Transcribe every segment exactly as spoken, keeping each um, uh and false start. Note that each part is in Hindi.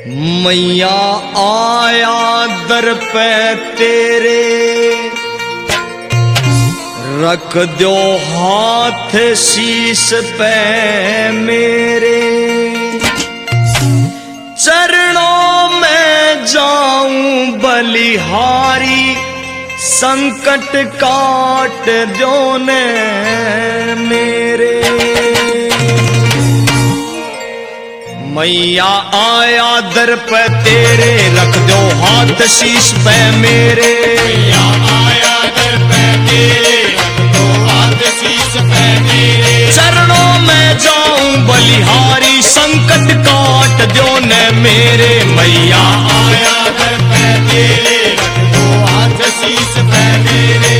मैया आया दर पे तेरे, रख दो हाथ शीश पे मेरे। चरणों में जाऊं बलिहारी, संकट काट दो ने मेरे। मैया आया दर पे तेरे, रख दो हाथ शीश पे मेरे। मैया आया दर पे तेरे, रख दो हाथ शीश पे मेरे। चरणों में जाऊं बलिहारी, संकट काट दो ने मेरे। मैया आया दर पे तेरे, रख दो हाथ शीश पे मेरे।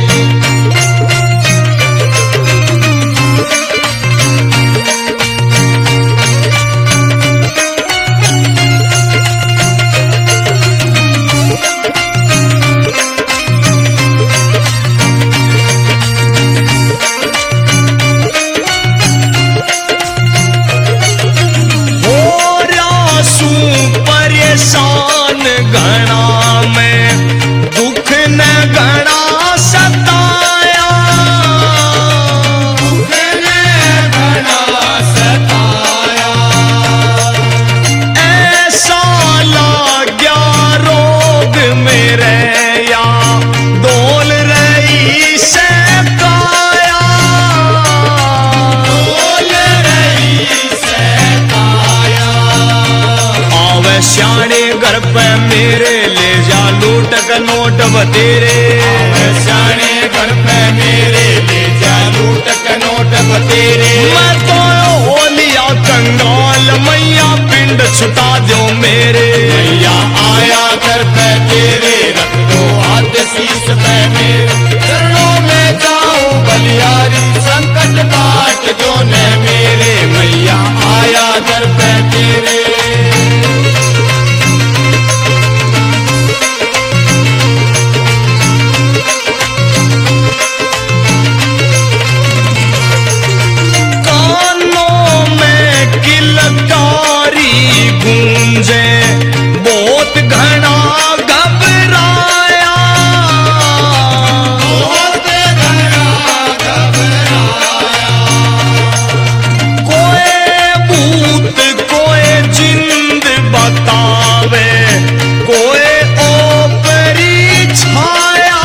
परेशान घना में दुख न घना सताया, दुख ने घना सताया। ऐसा लाग्या रोग मेरे या डोल रही से काया, डोल रही से काया। आवे श्याणे घर पे मेरे, ले जा लूट का नोट बतेरे। श्याणे घर पे मेरे, ले जा लूट का नोट बतेरे। मैं तो हो लिया कंगाल, मैया पिंड छुटा दो मेरे। मैया आया घर पे तेरे, रख दो हाथ शीश पे मेरे। चरणों में जाऊं बलिहारी, संकट काट दो ने मेरे। मैया आया घर पे तेरे। गूंजे बहुत घना घबराया, बहुत घना घबराया। कोई भूत कोई जिंद बतावे, कोई ओपरी छाया,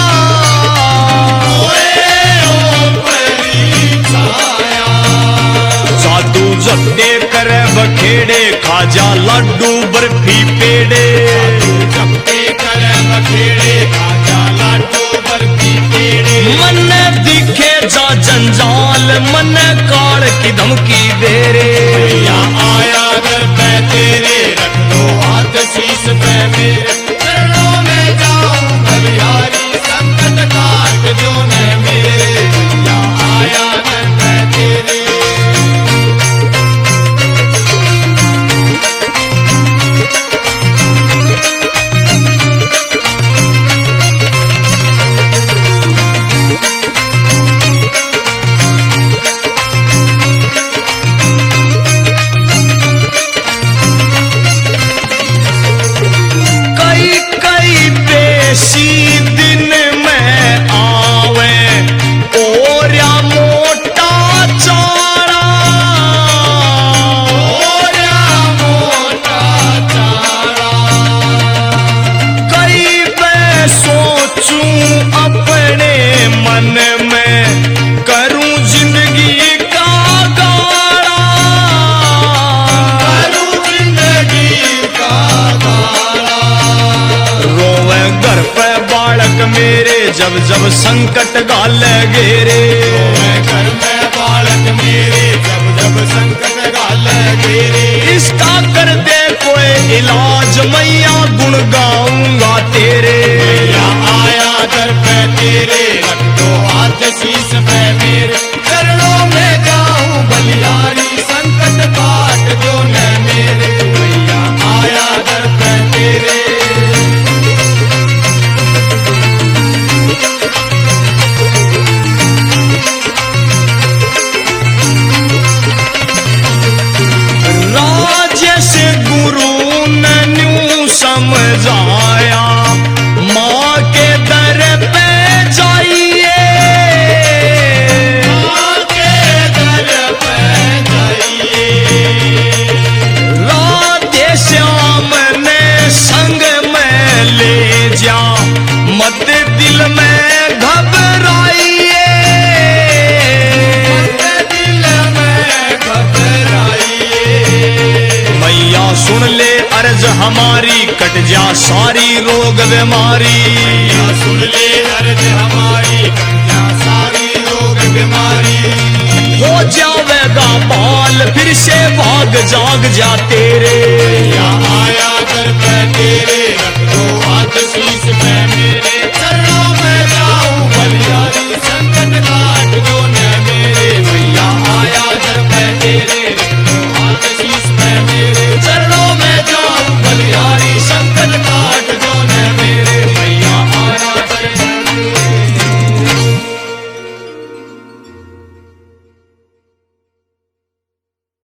कोई ओपरी छाया। जादू जपते करे बखेड़े, खाजा लड्डू बर्फी पेड़े। जपते करे बखेड़े, खाजा लाडू बर्फी पेड़े। मन दिखे जा जंजाल, मन काल की धमकी दे रे। मैया आया घर पे तेरे, रख दो हाथ शीश पे मेरे। चरणों में जाऊं बलिहारी, संकट काट दो ने मेरे। मैया आया घर पे तेरे। कई कई बेसी दिन में आवे, ओरिया मोटा चारा, ओरिया मोटा चारा। कई मैं सोचूं अपने मन में, करूं जिंदगी का गाड़ा, करूं जिंदगी का गाड़ा। रोवे घर पे बालक मेरे, जब जब संकट गाल घेरे। मैं घर में बालक मेरे, जब जब संकट गाल घेरे। इसका कर दे कोई इलाज, मैया गुण गाऊंगा तेरे। मैया आया घर पे तेरे, रख दो हाथ शीश पे मेरे। चरणों में जाऊं बलिहारी, संकट काट दो ने मेरे। मैया आया घर पे तेरे। राज से गुरु सुन ले अर्ज हमारी कट जा सारी रोग बीमारी या सुन ले अर्ज हमारी कन्या सारी रोग बीमारी हो जावेगा बाल फिर से भाग जाग जा तेरे या आया दर पे तेरे रख दो हाथ